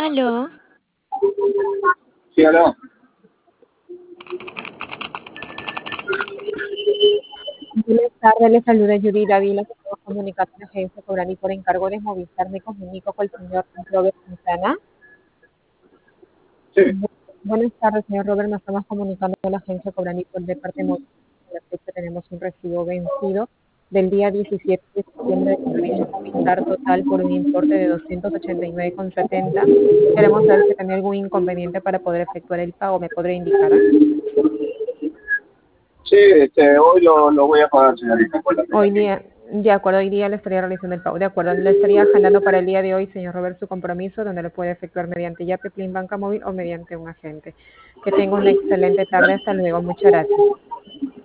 Aló, Sí, aló. Buenas tardes, le saluda Judy Dávila, que estamos comunicando con la agencia Cobrani por encargo de Movistar. Me comunico con el señor Robert Quintana. Sí, Buenas tardes, señor Robert. Nos estamos comunicando con la agencia Cobrani por de parte de Movistar. En la fecha tenemos un recibo vencido del día 17 de septiembre del servicio Movistar total por un importe de 289,70. Queremos saber si tiene algún inconveniente para poder efectuar el pago. ¿Me podría indicar? sí, hoy lo voy a pagar, señorita, por la fecha Hoy que... día, de acuerdo, hoy día le estaría realizando el pago. De acuerdo, le estaría agendando para el día de hoy, señor Robert, su compromiso, donde lo puede efectuar mediante Yape, Plin, Banca Móvil o mediante un agente. Que tenga una excelente tarde. Hasta luego. Muchas gracias.